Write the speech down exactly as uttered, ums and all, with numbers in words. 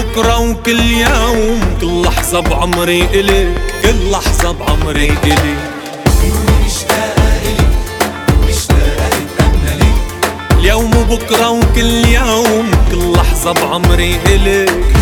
وبكرة وكل يوم، كل لحظة بعمري إليك، كل لحظة بعمري إليك. مشتاقة إليك، مشتاقة أتأمل ليك، اليوم وبكرة وكل يوم، كل لحظة بعمري إليك،